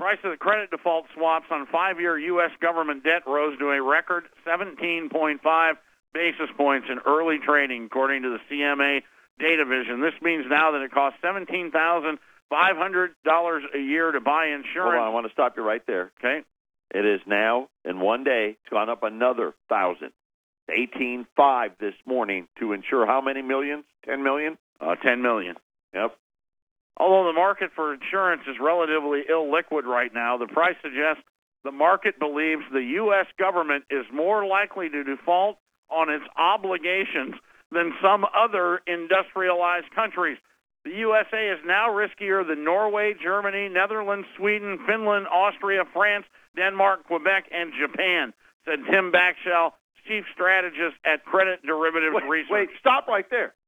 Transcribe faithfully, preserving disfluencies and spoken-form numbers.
Price of the credit default swaps on five-year U S government debt rose to a record seventeen point five basis points in early trading, according to the C M A Data Vision. This means now that it costs seventeen thousand five hundred dollars a year to buy insurance. Hold on, I want to stop you right there. Okay. It is now, in one day, it's gone up another thousand. eighteen five this morning to insure how many millions? ten million? Uh, ten million. Yep. Although the market for insurance is relatively illiquid right now, the price suggests the market believes the U S government is more likely to default on its obligations than some other industrialized countries. The U S A is now riskier than Norway, Germany, Netherlands, Sweden, Finland, Austria, France, Denmark, Quebec, and Japan, said Tim Backshall, chief strategist at Credit Derivatives Wait, Research. wait, stop right there.